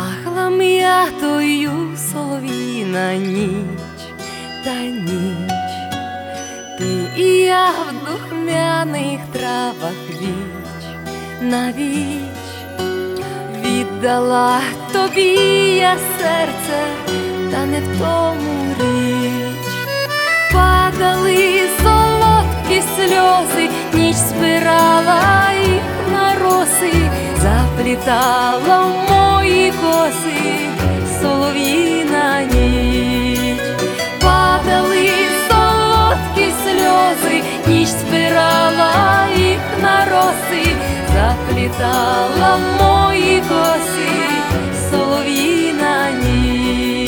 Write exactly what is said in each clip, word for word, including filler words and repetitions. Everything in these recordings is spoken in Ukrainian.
Пахла м'ятою солов'їна ніч та ніч, ти і я в духмяних травах віч на віч. Віддала тобі я серце, та не в тому річ. Падали солодкі сльози, ніч збирала їх на роси, заплітала в мої коси солов'їна ніч. Падали солодкі сльози, ніч збирала їх на роси, заплітала в мої коси солов'їна ніч.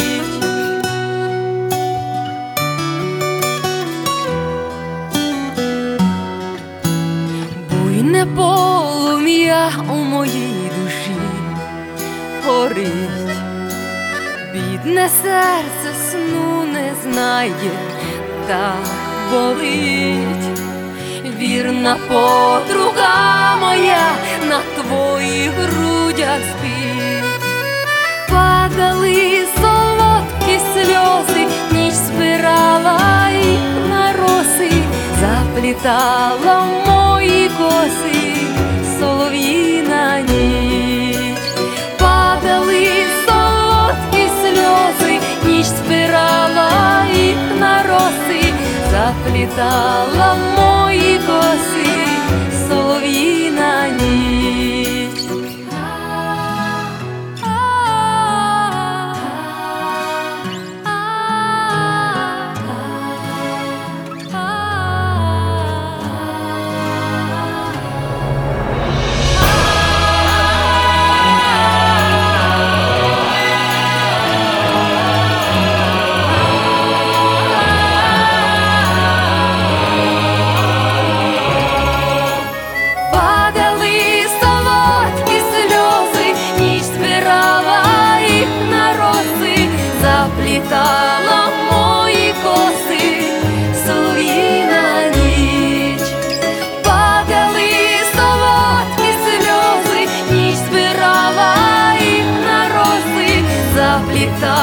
Буйне полум'я у моїй душі горить, бідне серце сну не знає, так болить. Вірна подруга моя на твоїх грудях спить. Падали солодкі сльози, ніч збирала їх на роси, заплітала в мої коси солов'їна ніч. Падали солодкі сльози, ніч збирала їх на роси, заплітала в мої коси солов'їна ніч. Заплітала мої коси солов'їна ніч. Падали солодкі сльози, ніч збирала їх на роси, заплітала